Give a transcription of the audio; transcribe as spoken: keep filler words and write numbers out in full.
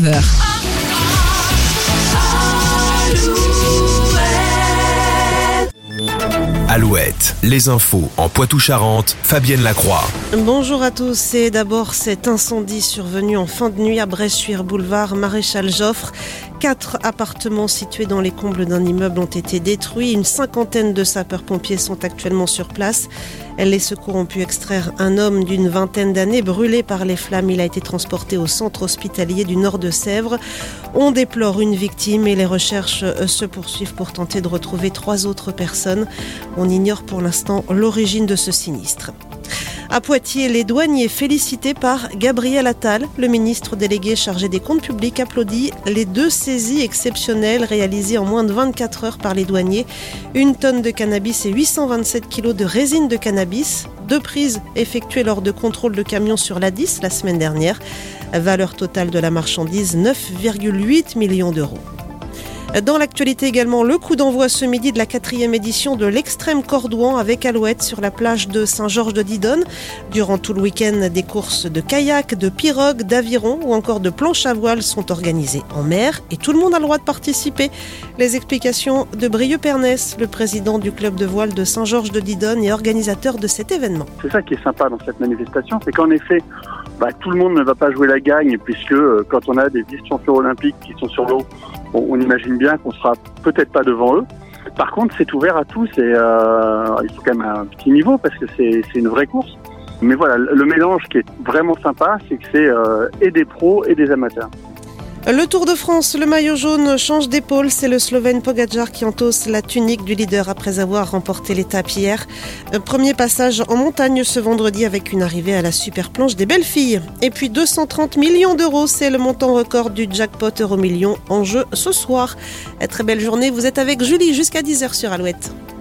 heures. Alouette, les infos en Poitou-Charentes, Fabienne Lacroix. Bonjour à tous, et d'abord cet incendie survenu en fin de nuit à Bressuire, boulevard Maréchal Joffre. Quatre appartements situés dans les combles d'un immeuble ont été détruits. Une cinquantaine de sapeurs-pompiers sont actuellement sur place. Les secours ont pu extraire un homme d'une vingtaine d'années brûlé par les flammes. Il a été transporté au centre hospitalier du Nord de Sèvres. On déplore une victime et les recherches se poursuivent pour tenter de retrouver trois autres personnes. On ignore pour l'instant l'origine de ce sinistre. À Poitiers, les douaniers félicités par Gabriel Attal. Le ministre délégué chargé des comptes publics applaudit les deux saisies exceptionnelles réalisées en moins de vingt-quatre heures par les douaniers. Une tonne de cannabis et huit cent vingt-sept kilos de résine de cannabis. Deux prises effectuées lors de contrôles de camions sur l'A dix la semaine dernière. Valeur totale de la marchandise, neuf virgule huit millions d'euros. Dans l'actualité également, le coup d'envoi ce midi de la quatrième édition de l'Extrême Cordouan avec Alouette sur la plage de Saint-Georges-de-Didonne. Durant tout le week-end, des courses de kayak, de pirogue, d'aviron ou encore de planche à voile sont organisées en mer et tout le monde a le droit de participer. Les explications de Brieux Pernès, le président du club de voile de Saint-Georges-de-Didonne et organisateur de cet événement. C'est ça qui est sympa dans cette manifestation, c'est qu'en effet, bah, tout le monde ne va pas jouer la gagne puisque euh, quand on a des vice-champions olympiques qui sont sur l'eau, on, on imagine bien qu'on sera peut-être pas devant eux. Par contre, c'est ouvert à tous et euh, il faut quand même un petit niveau parce que c'est, c'est une vraie course. Mais voilà, le mélange qui est vraiment sympa, c'est que c'est euh, et des pros et des amateurs. Le Tour de France, le maillot jaune change d'épaule. C'est le Slovène Pogačar qui endosse la tunique du leader après avoir remporté l'étape hier. Premier passage en montagne ce vendredi avec une arrivée à la super planche des belles filles. Et puis deux cent trente millions d'euros, c'est le montant record du jackpot Euromillions en jeu ce soir. Très belle journée, vous êtes avec Julie jusqu'à dix heures sur Alouette.